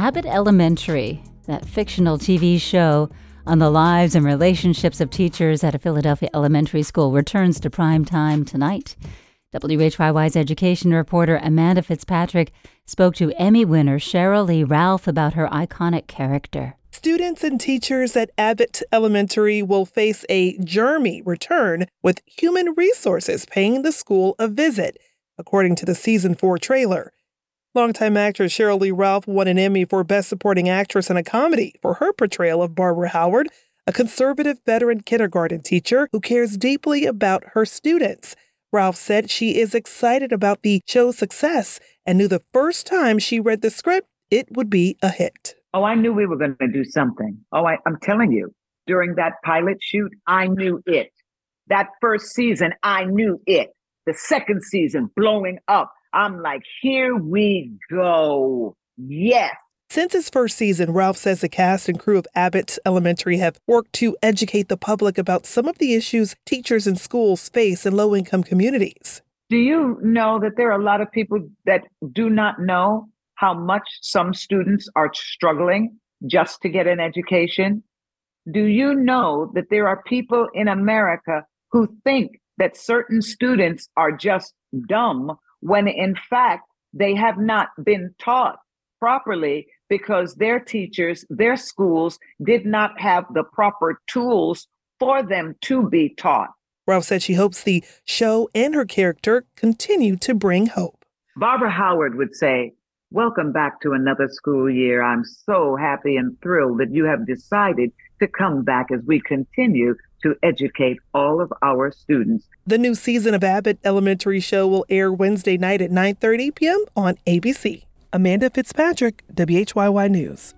Abbott Elementary, that fictional TV show on the lives and relationships of teachers at a Philadelphia elementary school, returns to prime time tonight. WHYY's education reporter Amanda Fitzpatrick spoke to Emmy winner Sheryl Lee Ralph about her iconic character. Students and teachers at Abbott Elementary will face a germy return, with human resources paying the school a visit, according to the season 4 trailer. Longtime actress Sheryl Lee Ralph won an Emmy for Best Supporting Actress in a Comedy for her portrayal of Barbara Howard, a conservative veteran kindergarten teacher who cares deeply about her students. Ralph said she is excited about the show's success and knew the first time she read the script, it would be a hit. Oh, I knew we were going to do something. Oh, I'm telling you, during that pilot shoot, I knew it. That first season, I knew it. The second season, blowing up. I'm like, here we go. Yes. Since its first season, Ralph says the cast and crew of Abbott Elementary have worked to educate the public about some of the issues teachers and schools face in low-income communities. Do you know that there are a lot of people that do not know how much some students are struggling just to get an education? Do you know that there are people in America who think that certain students are just dumb when in fact they have not been taught properly because their teachers, their schools did not have the proper tools for them to be taught? Ralph said she hopes the show and her character continue to bring hope. Barbara Howard would say, "Welcome back to another school year. I'm so happy and thrilled that you have decided to come back as we continue to educate all of our students." The new season of Abbott Elementary show will air Wednesday night at 9:30 p.m. on ABC. Amanda Fitzpatrick, WHYY News.